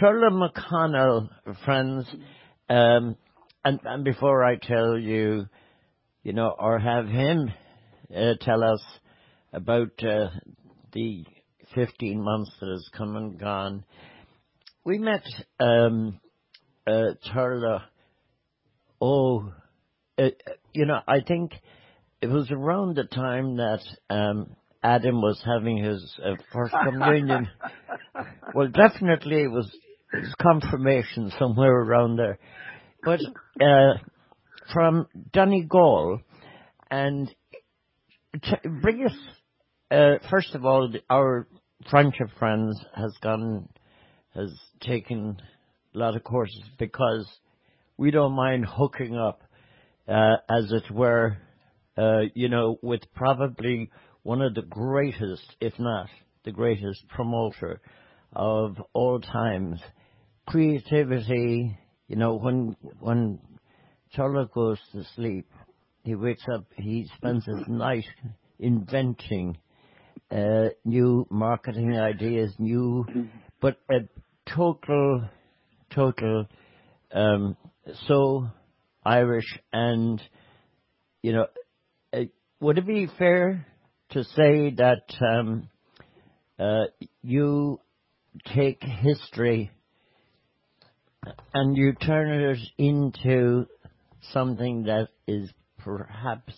Turla McConnell, friends, and before I tell you, or have him tell us about the 15 months that has come and gone, we met Turla, I think it was around the time that Adam was having his first communion. Well, definitely it was his confirmation somewhere around there. But from Donegal, and bring us, first of all, our French of Friends has taken a lot of courses because we don't mind hooking up, as it were, with probably one of the greatest, if not the greatest promoter of all times. Creativity, when Turla goes to sleep, he wakes up, he spends his night inventing new marketing ideas, but a total, so Irish. And, would it be fair to say that you take history and you turn it into something that is perhaps,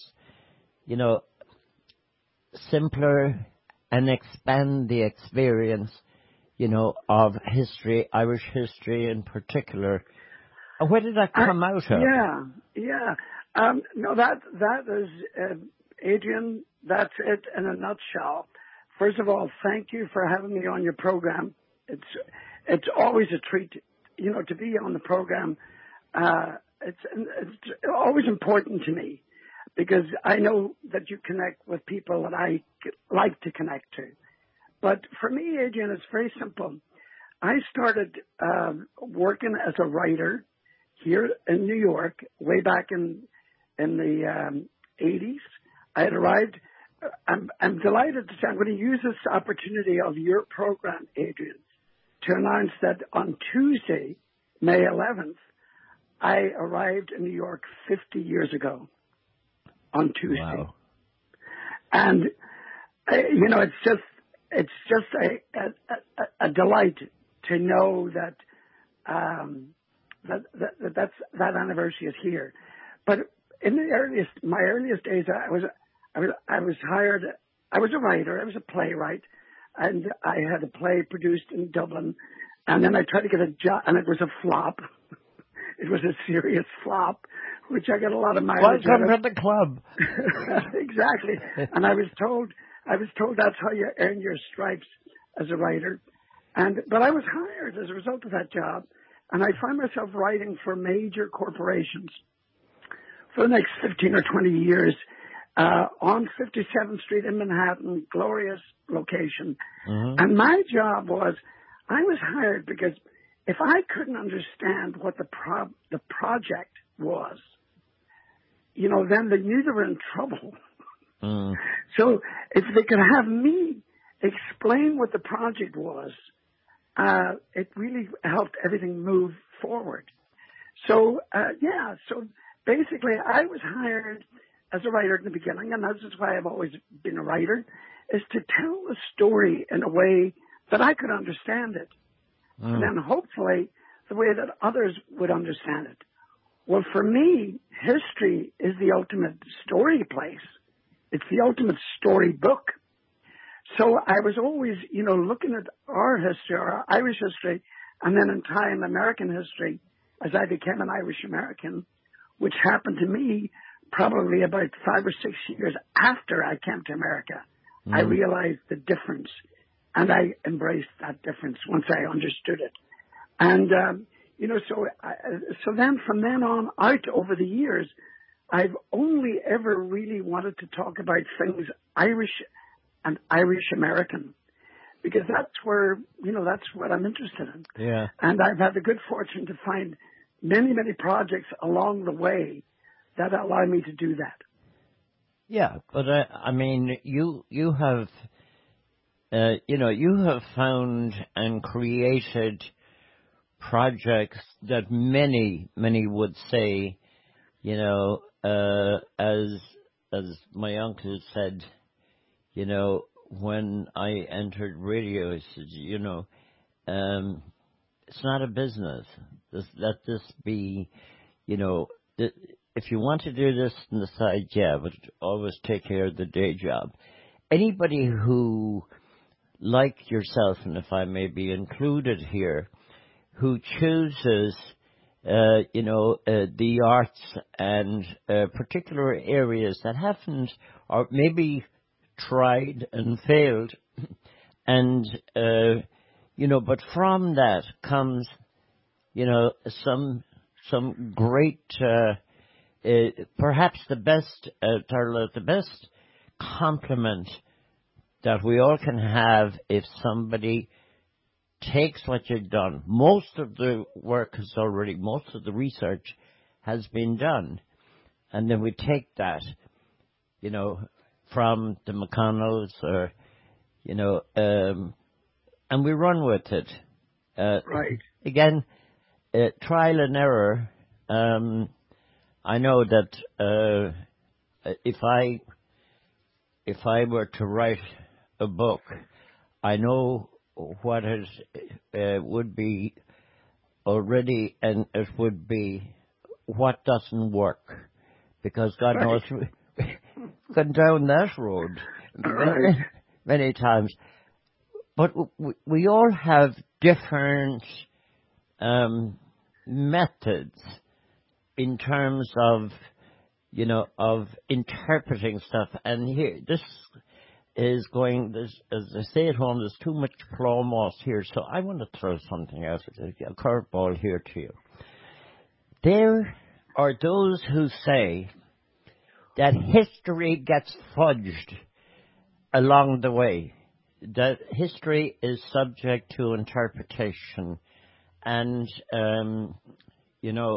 simpler, and expand the experience, of history, Irish history in particular? Where did that come out of? Yeah. No, that is, Adrian, that's it in a nutshell. First of all, thank you for having me on your program. It's always a treat, to be on the program. It's always important to me because I know that you connect with people that I like to connect to. But for me, Adrian, it's very simple. I started working as a writer here in New York way back in the 80s. I had arrived. I'm delighted to say I'm going to use this opportunity of your program, Adrian, to announce that on Tuesday, May 11th, I arrived in New York 50 years ago on Tuesday. Wow. And, it's just a delight to know that, that anniversary is here. But in my earliest days, I was hired. I was a writer. I was a playwright, and I had a play produced in Dublin. And then I tried to get a job, and it was a flop. It was a serious flop, which I got a lot of mileage out of. Welcome to the club. Exactly. And I was told that's how you earn your stripes as a writer. But I was hired as a result of that job, and I found myself writing for major corporations for the next 15 or 20 years on 57th Street in Manhattan, glorious location. Mm-hmm. And my job was, I was hired because if I couldn't understand what the project was, then they knew they were in trouble. Mm. So if they could have me explain what the project was, it really helped everything move forward. So, so basically I was hired as a writer in the beginning, and this is why I've always been a writer, is to tell the story in a way that I could understand it. Mm. And then hopefully the way that others would understand it. Well, for me, history is the ultimate story place. It's the ultimate story book. So I was always, looking at our history, our Irish history, and then in time, American history, as I became an Irish American, which happened to me probably about 5 or 6 years after I came to America. Mm. I realized the difference, and I embraced that difference once I understood it. And, so then from then on out over the years, I've only ever really wanted to talk about things Irish and Irish American, because that's where, that's what I'm interested in. Yeah. And I've had the good fortune to find many, many projects along the way that allow me to do that. Yeah, but you have, you have found and created projects that many would say, you know, as my uncle said, you know, when I entered radio, he said, you know, it's not a business. Let this be, you know, if you want to do this on the side, yeah, but always take care of the day job. Anybody who, like yourself, and if I may be included here, who chooses, you know, the arts and particular areas that haven't, or maybe tried and failed, and, you know, but from that comes, you know, some great, perhaps the best, Darla, the best compliment that we all can have if somebody takes what you've done. Most of the work is already, most of the research has been done. And then we take that, you know, from the McConnells or, you know, and we run with it. Right. Again, trial and error. I know that if I were to write a book, I know what it would be already, and it would be what doesn't work, because God knows we've gone down that road many times. But we all have different methods in terms of, you know, of interpreting stuff. And here, this is going, this, as I say at home, there's too much claw moss here, so I want to throw something out, a curveball here to you. There are those who say that history gets fudged along the way, that history is subject to interpretation, and, you know,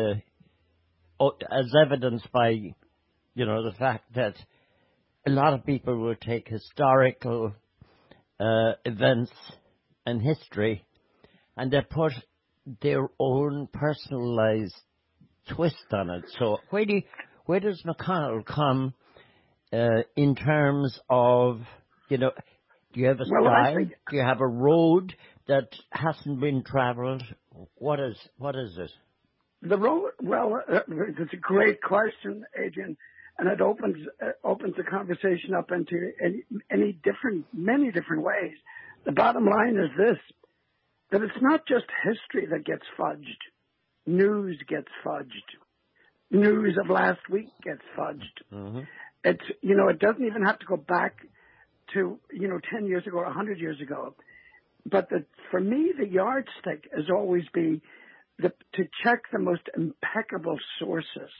as evidenced by, you know, the fact that a lot of people will take historical events and history, and they put their own personalized twist on it. So where does McConnell come in terms of, you know, do you have a style? Do you have a road that hasn't been travelled? What is it? The road, well, it's a great question, Adrian, and it opens the conversation up into many different ways. The bottom line is this, that it's not just history that gets fudged. News gets fudged. News of last week gets fudged. Mm-hmm. It's, you know, it doesn't even have to go back to, you know, 10 years ago or 100 years ago. But for me, the yardstick has always been to check the most impeccable sources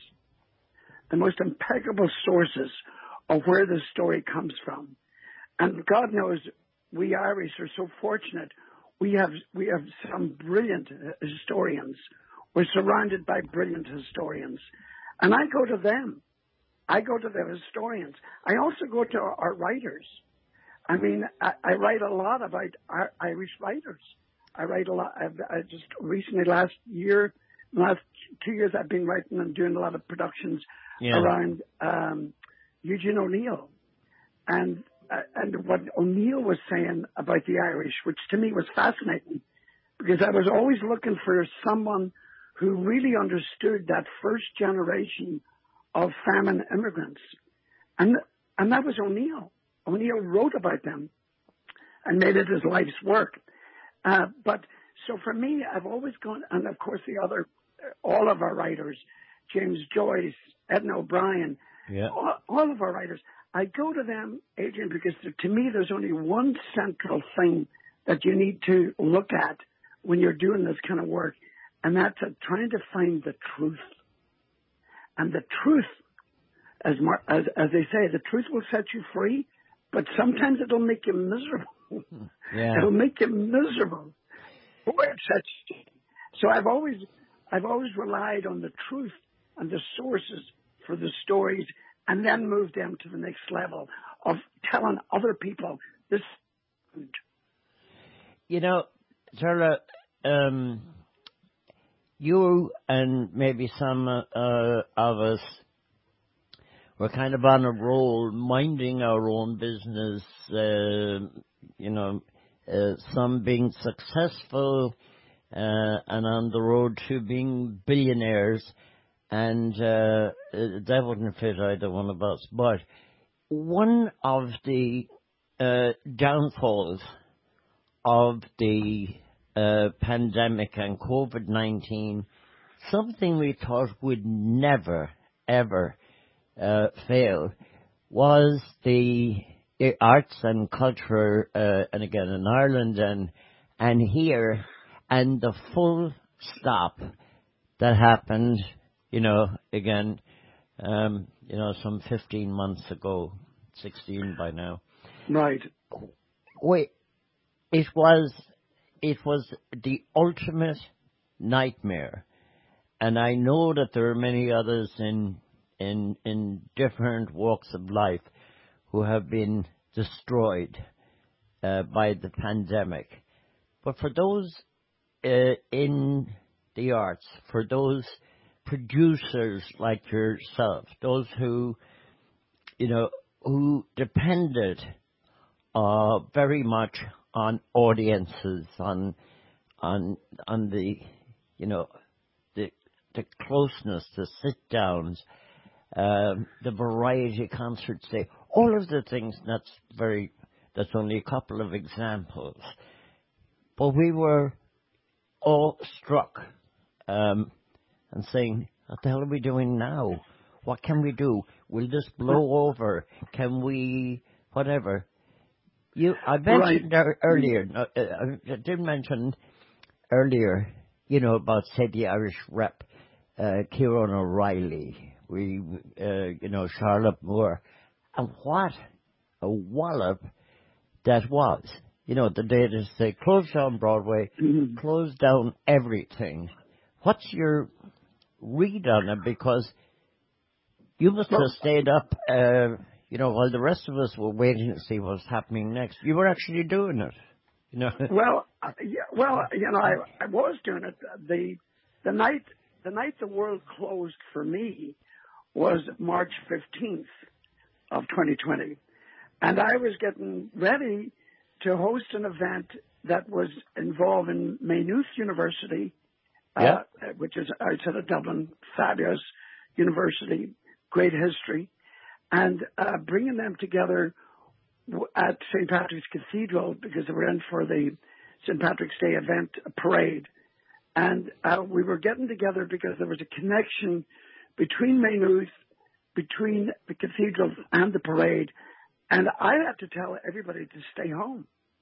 of where the story comes from. And God knows we Irish are so fortunate. We have some brilliant historians. We're surrounded by brilliant historians. And I go to them. I go to the historians. I also go to our writers. I mean, I write a lot about our Irish writers. I write a lot. I just recently, last 2 years, I've been writing and doing a lot of productions around Eugene O'Neill. And what O'Neill was saying about the Irish, which to me was fascinating, because I was always looking for someone who really understood that first generation of famine immigrants. And that was O'Neill. O'Neill wrote about them and made it his life's work. But so for me, I've always gone, and of course all of our writers, James Joyce, Edna O'Brien, all of our writers, I go to them, Adrian, because to me there's only one central thing that you need to look at when you're doing this kind of work, and that's trying to find the truth. And the truth, as they say, the truth will set you free, but sometimes it'll make you miserable. Yeah. It'll make you miserable. Boy, it sets you. So I've always relied on the truth and the sources for the stories, and then moved them to the next level of telling other people this. You know, Darla, you and maybe some of us were kind of on a roll, minding our own business, some being successful and on the road to being billionaires, and that wouldn't fit either one of us. But one of the downfalls of the pandemic and COVID-19, something we thought would never, ever fail, was the arts and culture, and again in Ireland and here, and the full stop that happened, again, some 15 months ago, 16 by now. Right. Wait, it was the ultimate nightmare, and I know that there are many others in different walks of life who have been destroyed by the pandemic. But for those in the arts, for those producers like yourself, those who depended very much on audiences, on the the closeness, the sit downs, the variety concerts, all of the things. That's only a couple of examples, but we were all struck and saying, "What the hell are we doing now? What can we do? Will this blow over? Can we whatever?" I mentioned earlier. I did mention earlier, about, say, the Irish rep, Kieran O'Reilly, Charlotte Moore, and what a wallop that was. The day that they closed down Broadway, closed down everything. What's your read on it? Because you must have stayed up, while the rest of us were waiting to see what's happening next. You were actually doing it, Well, I was doing it. The night the world closed for me was March 15th of 2020. And I was getting ready to host an event that was involving Maynooth University, which is outside of Dublin, fabulous university, great history, and bringing them together at St. Patrick's Cathedral because they were in for the St. Patrick's Day event parade. And we were getting together because there was a connection between Maynooth, between the cathedral and the parade. And I had to tell everybody to stay home.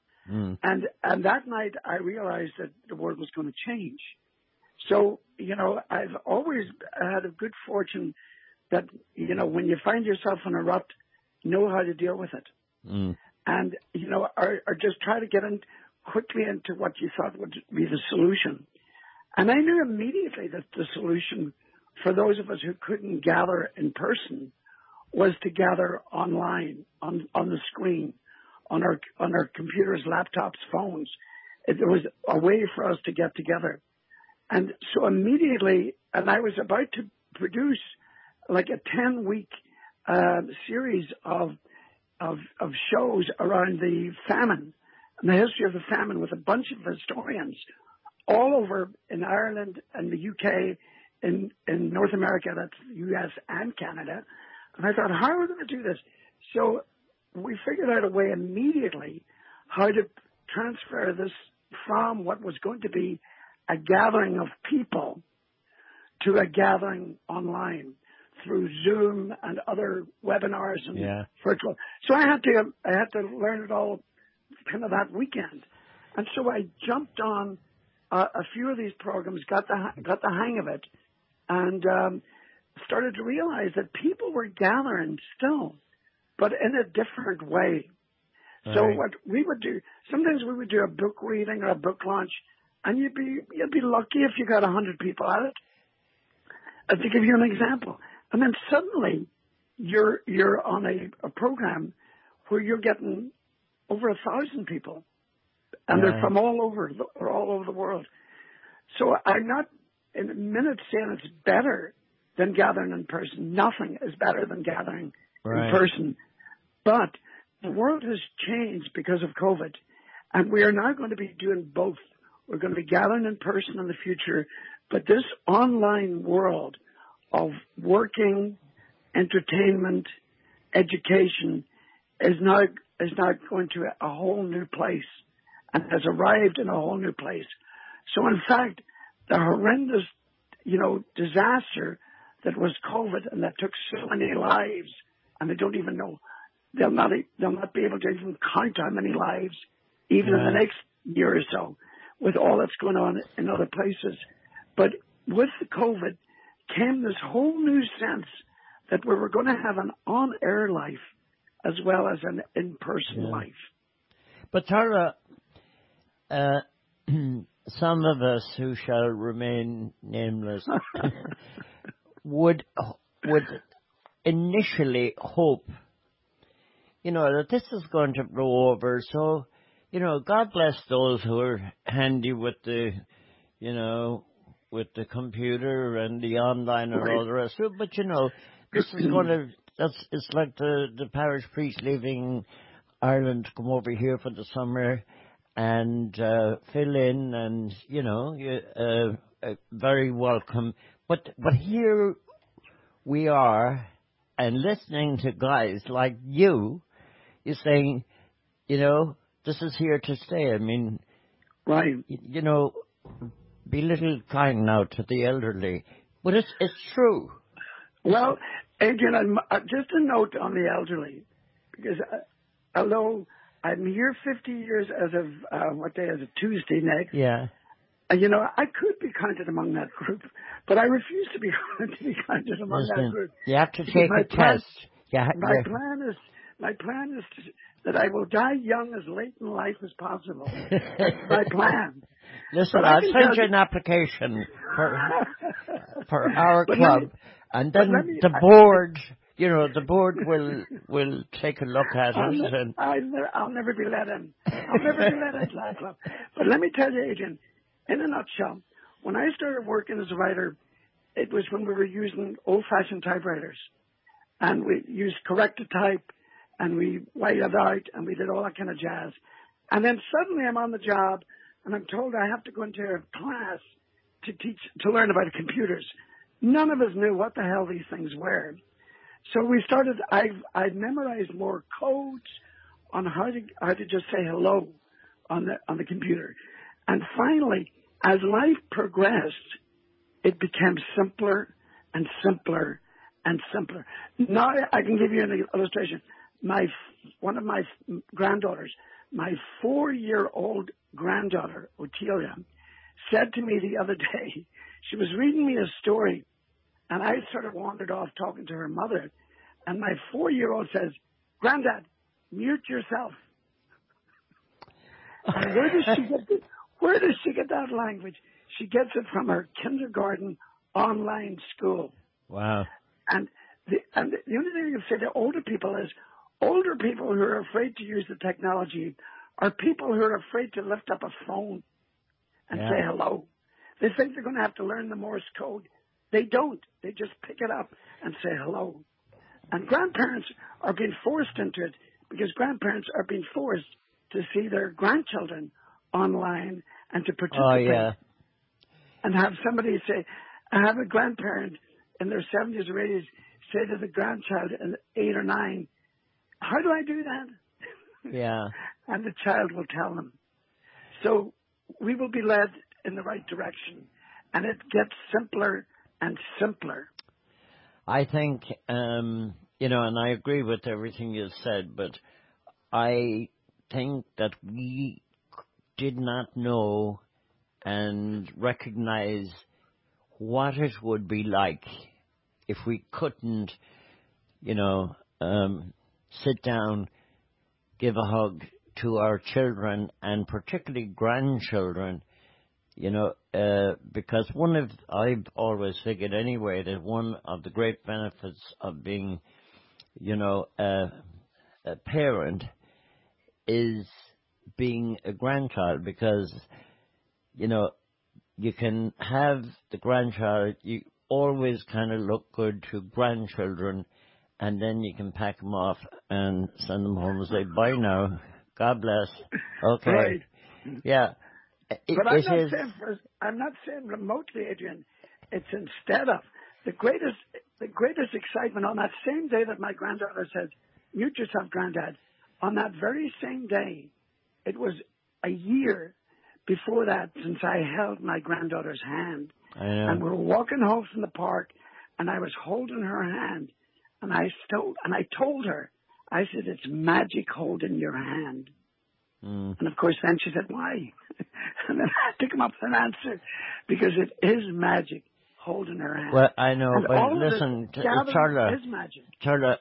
And that night I realized that the world was going to change. So, I've always had a good fortune that, when you find yourself in a rut, know how to deal with it. And, or just try to get in quickly into what you thought would be the solution. And I knew immediately that the solution for those of us who couldn't gather in person was to gather online, on the screen, on our computers, laptops, phones. There was a way for us to get together. And so immediately, and I was about to produce like a 10-week series of shows around the famine and the history of the famine with a bunch of historians all over in Ireland and the UK, in North America, that's the US and Canada. And I thought, how are we going to do this? So we figured out a way immediately how to transfer this from what was going to be a gathering of people to a gathering online through Zoom and other webinars and virtual. So I had to learn it all kind of that weekend. And so I jumped on a few of these programs, got the hang of it, and started to realize that people were gathering still, but in a different way. Right. So what we would do, sometimes we would do a book reading or a book launch, and you'd be lucky if you got 100 people at it. To give you an example, and then suddenly you're on a program where you're getting over 1,000 people, and they're from all over the world. So I'm not in a minute saying it's better than gathering in person. Nothing is better than gathering in person. But the world has changed because of COVID, and we are now going to be doing both. We're going to be gathering in person in the future, but this online world of working, entertainment, education is now going to a whole new place and has arrived in a whole new place. So in fact, the horrendous, disaster that was COVID and that took so many lives, and they don't even know, they'll not be able to even count how many lives, even in the next year or so, with all that's going on in other places. But with the COVID came this whole new sense that we were going to have an on-air life as well as an in-person life. But Tara, some of us who shall remain nameless would initially hope, that this is going to blow over. So, God bless those who are handy with the, with the computer and the online and all the rest of it. But, this is going to, it's like the parish priest leaving Ireland to come over here for the summer and fill in, and very welcome. But here we are, and listening to guys like you're saying, this is here to stay. I mean, right? Be a little kind now to the elderly, but it's true. Well, Adrian, just a note on the elderly, because although I'm here 50 years as of, what day is it, Tuesday next? Yeah. I could be counted among that group, but I refuse to be counted among that group. You have to take a test. My plan is that I will die young as late in life as possible. That's my plan. Listen, I'll send you an application for our club, and then the board, the board will take a look at it. And I'll never be let in. I'll never be let into that club. But let me tell you, Adrian, in a nutshell, when I started working as a writer, it was when we were using old-fashioned typewriters, and we used correct-to-type, and we whited out, and we did all that kind of jazz. And then suddenly I'm on the job, and I'm told I have to go into a class to learn about computers. None of us knew what the hell these things were. So we started, I've memorized more codes on how to just say hello on the computer. And finally, as life progressed, it became simpler and simpler and simpler. Now I can give you an illustration. One of my granddaughters, my 4-year-old granddaughter, Otelia, said to me the other day, she was reading me a story, and I sort of wandered off talking to her mother, and my 4-year-old says, "Granddad, mute yourself." And where does she get that language? She gets it from her kindergarten online school. Wow. And the only thing I can say to older people is, older people who are afraid to use the technology are people who are afraid to lift up a phone and say hello. They think they're going to have to learn the Morse code. They don't. They just pick it up and say hello. And grandparents are being forced into it because grandparents are being forced to see their grandchildren online and to participate. Oh, yeah. And have somebody say, I have a grandparent in their 70s or 80s say to the grandchild in 8 or 9, "How do I do that?" Yeah. And the child will tell them. So we will be led in the right direction. And it gets simpler and simpler. I think, and I agree with everything you said, but I think that we did not know and recognize what it would be like if we couldn't, sit down, give a hug to our children and particularly grandchildren, because I've always figured anyway that one of the great benefits of being, a parent is being a grandchild, because, you can have the grandchild. You always kind of look good to grandchildren, and then you can pack them off and send them home and say, bye now. God bless. Okay. Right. Yeah. But I'm not saying remotely, Adrian. It's instead of the greatest excitement on that same day that my granddaughter says, mute yourself, Granddad. On that very same day, it was a year before that since I held my granddaughter's hand. I know. And we were walking home from the park, and I was holding her hand, and I told her, I said, it's magic holding your hand. Mm. And of course, then she said, why? And then I had to come up with an answer, because it is magic holding her hand. Well, I know, and but listen, Charlotte, is magic. Charlotte,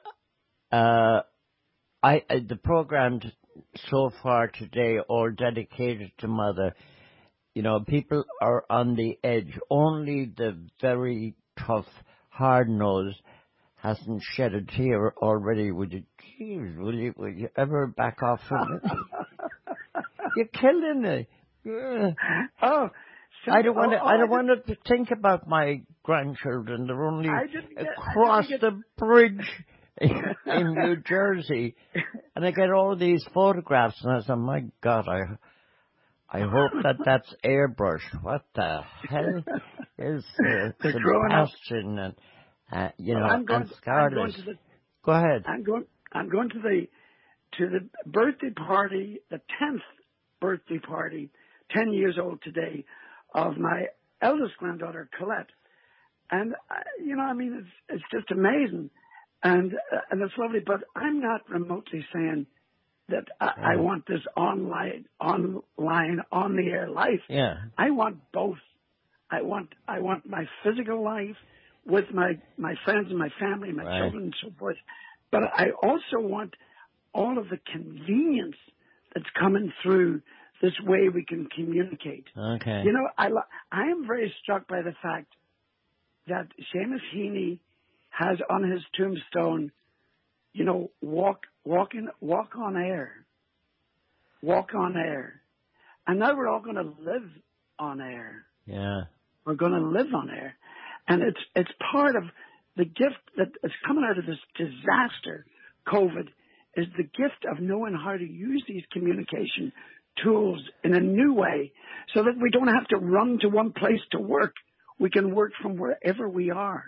the program so far today, all dedicated to Mother, you know, people are on the edge. Only the very tough, hard-nosed hasn't shed a tear already. Will you ever back off from it? You're killing me. Oh, so, I don't want to think about my grandchildren. They're only across the bridge in New Jersey, and I get all these photographs, and I say, my God, I hope that's airbrushed. What the hell is Sebastian and and Scarlett? Go ahead. I'm going to the birthday party, the 10th birthday party, 10 years old today, of my eldest granddaughter, Colette. And, it's just amazing. And it's lovely, but I'm not remotely saying that I want this online, on the air life. Yeah. I want both. I want my physical life with my friends and my family, my children and so forth. But I also want all of the convenience that's coming through this way we can communicate. Okay. You know, I am very struck by the fact that Seamus Heaney has on his tombstone, you know, walk on air. Walk on air. And now we're all going to live on air. Yeah. We're going to live on air. And it's part of the gift that is coming out of this disaster, COVID, is the gift of knowing how to use these communication tools in a new way so that we don't have to run to one place to work. We can work from wherever we are.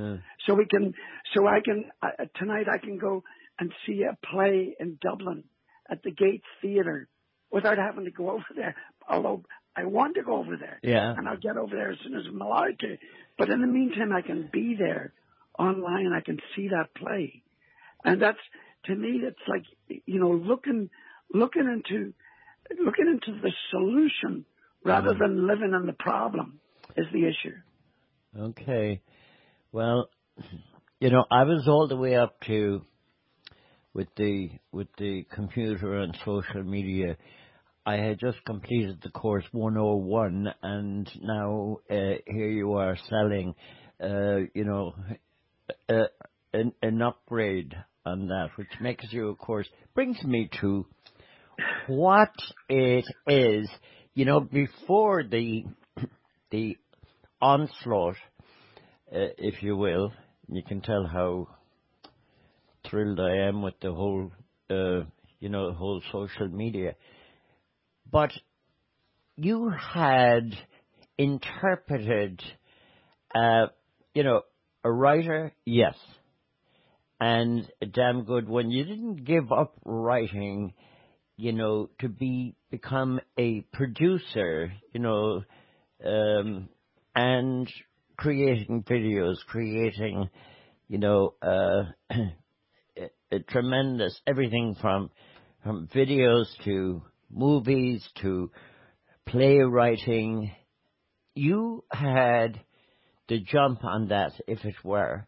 Tonight I can go and see a play in Dublin at the Gates Theatre without having to go over there. Although I want to go over there. Yeah. And I'll get over there as soon as I'm allowed to. But in the meantime, I can be there online. I can see that play. And that's, to me, it's like, you know, looking into the solution rather than living in the problem is the issue. Okay. Well, you know, I was all the way up to with the computer and social media. I had just completed the course 101, and now here you are selling, an upgrade on that, which makes you, of course, brings me to what it is. You know, before the onslaught, if you will, you can tell how thrilled I am with the whole, the whole social media. But you had interpreted, a writer, yes, and a damn good one. You didn't give up writing, to become a producer, and creating videos, creating, a tremendous, everything from videos to movies to playwriting. You had the jump on that, if it were.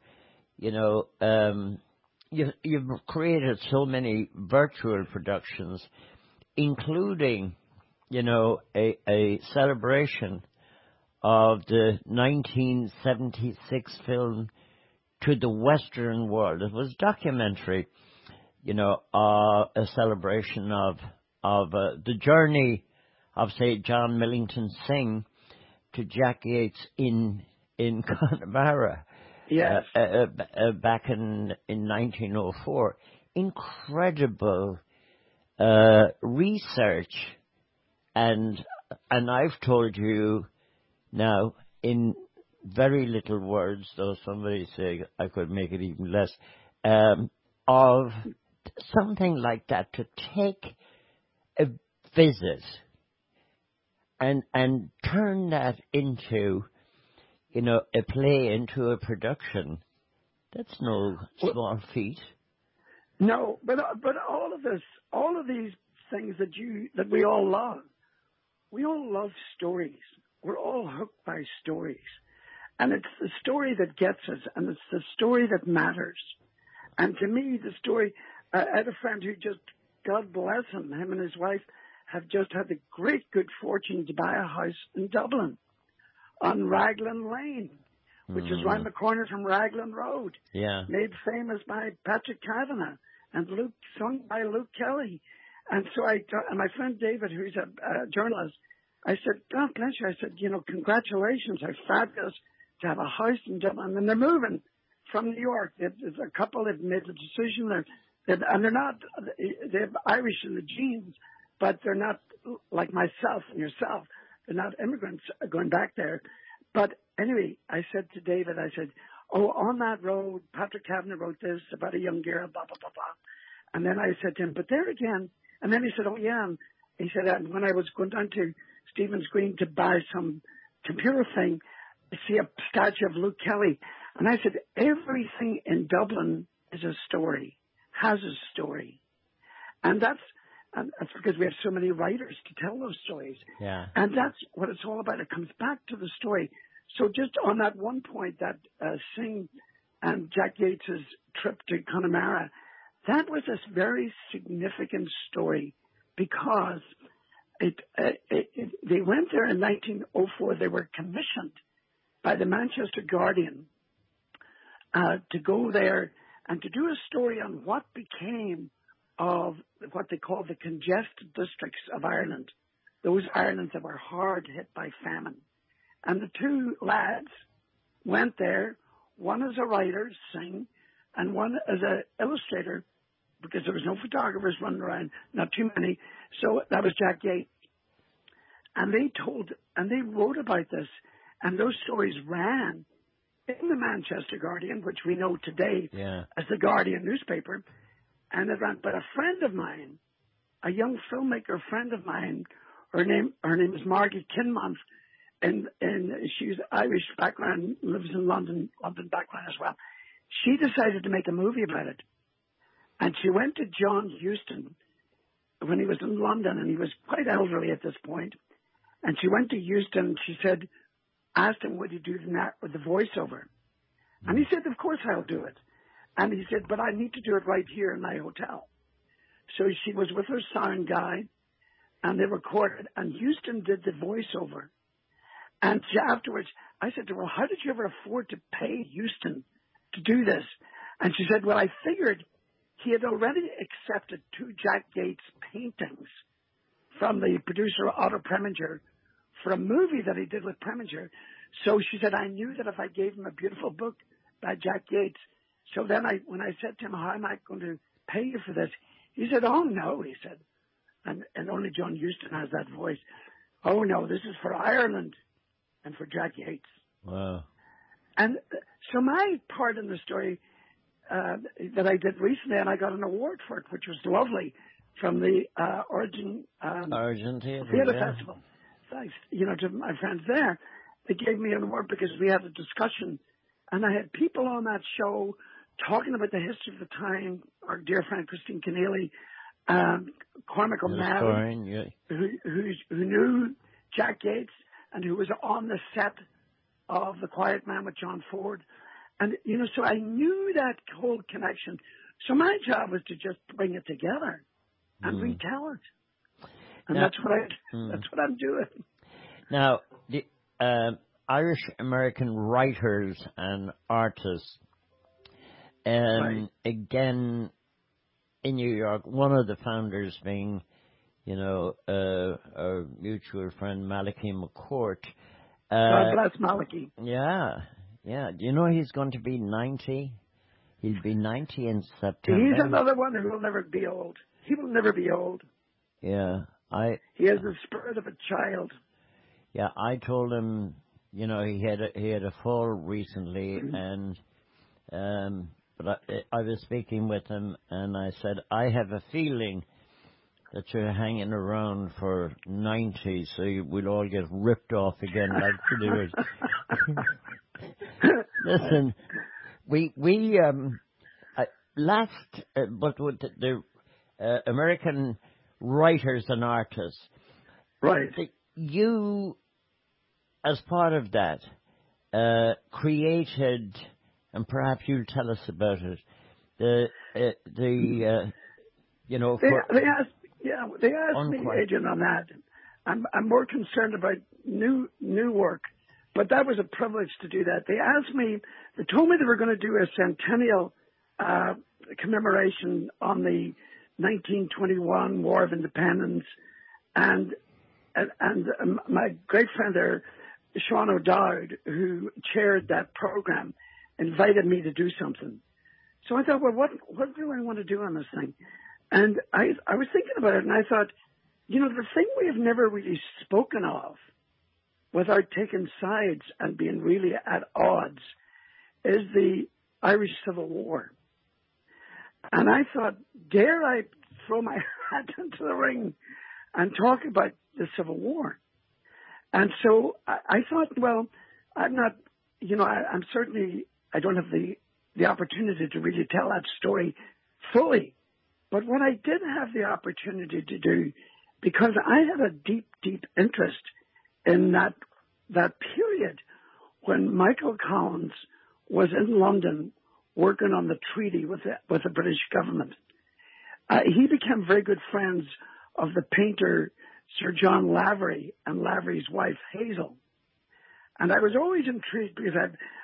You've created so many virtual productions, including, a celebration of the 1976 film To the Western World. It was a documentary, a celebration of the journey of, say, John Millington Synge to Jack Yates in Connemara. Yes. Back in 1904. Incredible research, and I've told you now in very little words, though somebody say I could make it even less, of something like that, to take a visit and turn that into, you know, a play, into a production. That's no small feat. No, but all of these things that we all love stories. We're all hooked by stories, and it's the story that gets us, and it's the story that matters. And to me, the story. I had a friend who just, God bless him and his wife have just had the great good fortune to buy a house in Dublin on Raglan Lane, which is round the corner from Raglan Road. Yeah. Made famous by Patrick Kavanagh and sung by Luke Kelly. And so and my friend David, who's a journalist, I said, God bless you. I said, you know, congratulations. It's fabulous to have a house in Dublin. And they're moving from New York. There's a couple that made the decision. And they're not, they have Irish in the genes, but they're not like myself and yourself. They're not immigrants going back there. But anyway, I said to David, I said, oh, on that road, Patrick Kavanagh wrote this about a young girl, blah, blah, blah, blah. And then I said to him, but there again. And then he said, oh, yeah. And he said, when I was going down to Stephen's Green to buy some computer thing, I see a statue of Luke Kelly. And I said, everything in Dublin is a story, has a story. And that's because we have so many writers to tell those stories. Yeah. And that's what it's all about. It comes back to the story. So just on that one point, that Synge and Jack Yates's trip to Connemara, that was a very significant story because they went there in 1904. They were commissioned by the Manchester Guardian to go there and to do a story on what became of what they call the congested districts of Ireland, those Irelands that were hard hit by famine. And the two lads went there, one as a writer, Synge, and one as an illustrator, because there was no photographers running around, not too many. So that was Jack Yates. And they wrote about this, and those stories ran in the Manchester Guardian, which we know today as the Guardian newspaper. And it ran, but a friend of mine, a young filmmaker friend of mine, her name is Margie Kinmonth, and she's Irish background, lives in London background as well. She decided to make a movie about it. And she went to John Huston when he was in London, and he was quite elderly at this point. And she went to Huston, she said, asked him would he do the voiceover. And he said, of course I'll do it. And he said, but I need to do it right here in my hotel. So she was with her sound guy, and they recorded, and Huston did the voiceover. And afterwards, I said to her, well, how did you ever afford to pay Huston to do this? And she said, well, I figured he had already accepted 2 Jack Yates paintings from the producer Otto Preminger for a movie that he did with Preminger. So she said, I knew that if I gave him a beautiful book by Jack Yates. So then when I said to him, how am I going to pay you for this? He said, oh, no, he said. And only John Huston has that voice. Oh, no, this is for Ireland and for Jack Yates. Wow. And so my part in the story that I did recently, and I got an award for it, which was lovely, from the Origin Theatre Festival. Thanks, to my friends there. They gave me an award because we had a discussion, and I had people on that show talking about the history of the time. Our dear friend Christine Keneally, Cormac O'Malley, who knew Jack Yates and who was on the set of The Quiet Man with John Ford. And, so I knew that whole connection. So my job was to just bring it together and retell it. And that's what I'm doing. Now, the Irish-American writers and artists, again, in New York, one of the founders being, our mutual friend Malachi McCourt, God bless Maliki. Yeah. Do you know he's going to be 90? He'll be 90 in September. He's another one who will never be old. He will never be old. Yeah, He has the spirit of a child. Yeah, I told him, he had a fall recently, and but I was speaking with him, and I said, I have a feeling that you're hanging around for 90, so we'll all get ripped off again like we did. Listen, we but with the American writers and artists, right? You, as part of that, created, and perhaps you'll tell us about it. They asked me, Adrian, on that. I'm more concerned about new work, but that was a privilege to do that. They asked me, they told me they were going to do a centennial commemoration on the 1921 War of Independence, and my great friend there, Sean O'Dowd, who chaired that program, invited me to do something. So I thought, well, what do I want to do on this thing? And I was thinking about it, and I thought, the thing we have never really spoken of without taking sides and being really at odds is the Irish Civil War. And I thought, dare I throw my hat into the ring and talk about the Civil War? And so I thought, well, I'm not, I'm certainly, I don't have the opportunity to really tell that story fully. But what I did have the opportunity to do, because I had a deep, deep interest in that period when Michael Collins was in London working on the treaty with the British government. He became very good friends of the painter Sir John Lavery and Lavery's wife Hazel. And I was always intrigued because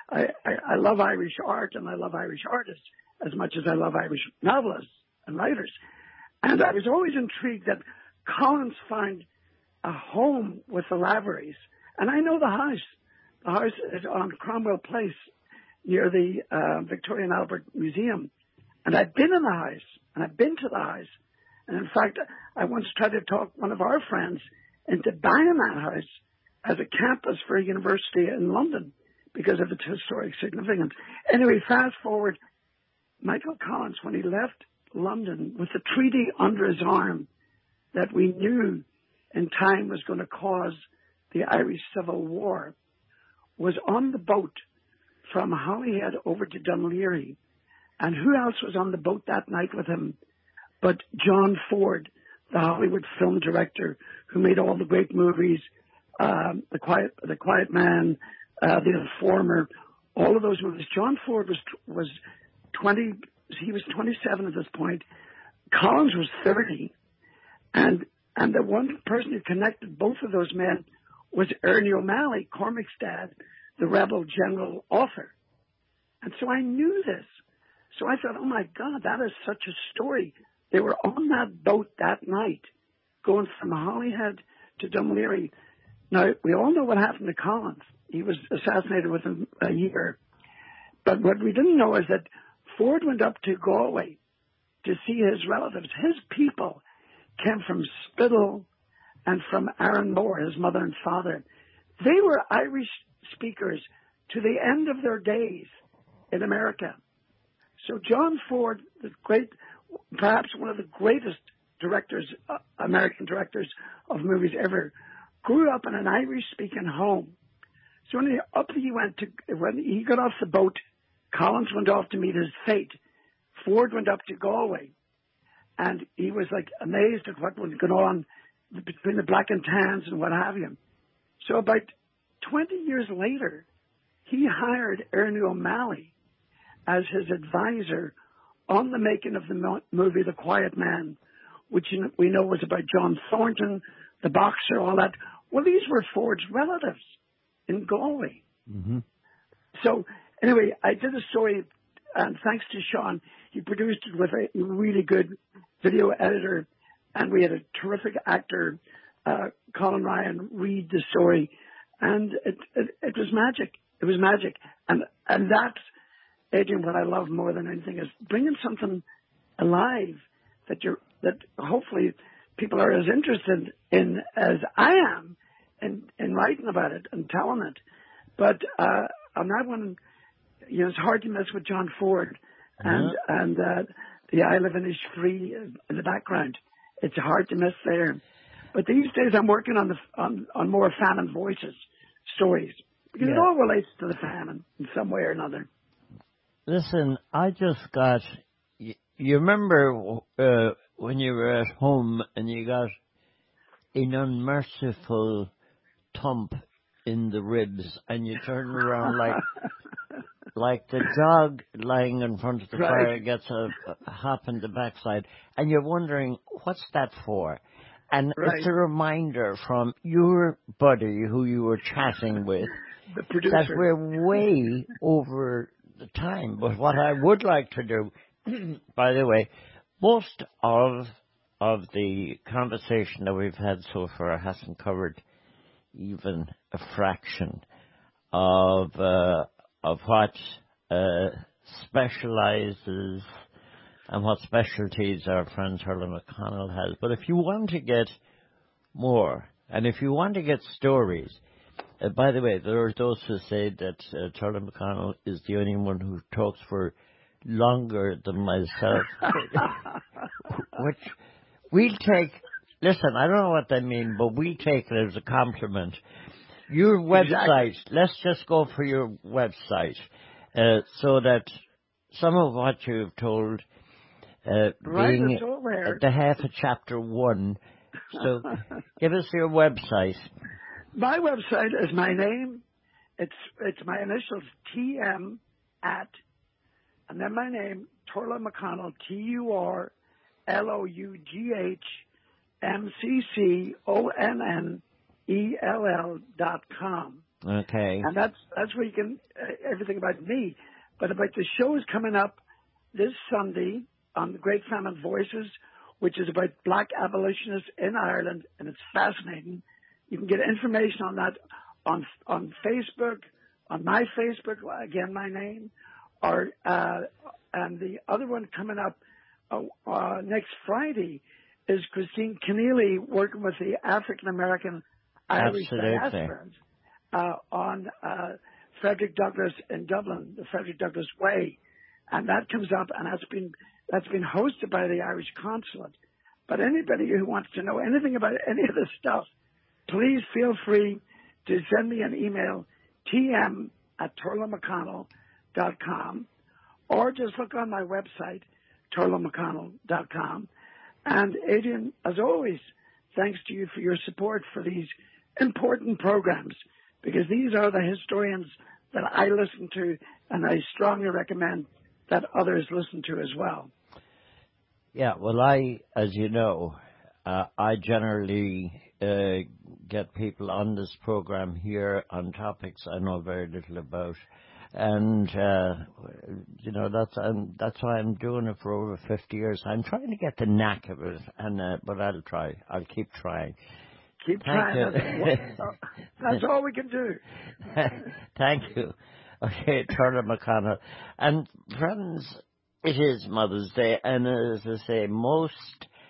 I love Irish art and I love Irish artists as much as I love Irish novelists and writers. And I was always intrigued that Collins found a home with the Laverys. And I know the house. The house is on Cromwell Place near the Victoria and Albert Museum. And I've been in the house, and I've been to the house. And in fact, I once tried to talk one of our friends into buying that house as a campus for a university in London because of its historic significance. Anyway, fast forward, Michael Collins, when he left London with the treaty under his arm that we knew in time was going to cause the Irish Civil War, was on the boat from Holyhead over to Dunleary. And who else was on the boat that night with him but John Ford, the Hollywood film director who made all the great movies, The Quiet Man, The Informer, all of those movies. John Ford was 20. He was 27 at this point. Collins was 30, and the one person who connected both of those men was Ernie O'Malley, Cormac's dad, the rebel general author. And so I knew this. So I thought, oh my God, that is such a story. They were on that boat that night, going from Holyhead to Dunleary. Now, we all know what happened to Collins. He was assassinated within a year. But what we didn't know is that Ford went up to Galway to see his relatives. His people came from Spittle and from Arranmore, his mother and father. They were Irish speakers to the end of their days in America. So John Ford, perhaps one of the greatest directors, American directors of movies ever, grew up in an Irish-speaking home. So when he got off the boat, Collins went off to meet his fate. Ford went up to Galway, and he was amazed at what was going on between the Black and Tans and what have you. So about 20 years later, he hired Ernie O'Malley as his advisor on the making of the movie The Quiet Man, which we know was about John Thornton, the boxer, all that. Well, these were Ford's relatives in Galway. Mm-hmm. So anyway, I did a story, and thanks to Sean, he produced it with a really good video editor, and we had a terrific actor, Colin Ryan, read the story. and it was magic. It was magic, and that's, Adrian, what I love more than anything is bringing something alive that hopefully people are as interested in as I am in writing about it and telling it. But on that one, it's hard to miss with John Ford and the I Live in Free in the background. It's hard to miss there. But these days I'm working on more famine voices stories, because it all relates to the famine in some way or another. Listen, I just got. You remember when you were at home and you got an unmerciful thump in the ribs, and you turned around like the dog lying in front of the fire gets a hop in the backside, and you're wondering, what's that for? And it's a reminder from your buddy who you were chatting with the producer, that we're way over the time. But what I would like to do, by the way, most of the conversation that we've had so far hasn't covered even a fraction of what specializes and what specialties our friend Turlough McConnell has. But if you want to get more, and if you want to get stories, by the way, there are those who say that Turlough McConnell is the only one who talks for longer than myself, which we'll take. Listen, I don't know what they mean, but we take it as a compliment. Your website, let's just go for your website, so that some of what you've told, being the half of chapter 1. So give us your website. My website is my name. It's my initials, TM at, and then my name, Turlough McConnell, TurloughMcConnell.com. Okay. And that's where you can, everything about me. But about the shows coming up this Sunday on the Great Famine Voices, which is about black abolitionists in Ireland, and it's fascinating. You can get information on that on Facebook, on my Facebook, again, my name, or and the other one coming up next Friday is Christine Keneally working with the African American Irish diasporans on Frederick Douglass in Dublin, the Frederick Douglass Way, and that comes up, and that's been hosted by the Irish Consulate. But anybody who wants to know anything about any of this stuff, please feel free to send me an email, tm@TurloughMcConnell.com, or just look on my website, TurloughMcConnell.com. And Adrian, as always, thanks to you for your support for these important programs, because these are the historians that I listen to, and I strongly recommend that others listen to as well. Yeah, well, as you know, I generally get people on this program here on topics I know very little about. And, that's why I'm doing it for over 50 years. I'm trying to get the knack of it, but I'll try. I'll keep trying. Keep trying. That's all we can do. Thank you. Okay, Turlough McConnell. And friends, it is Mother's Day, and as I say, most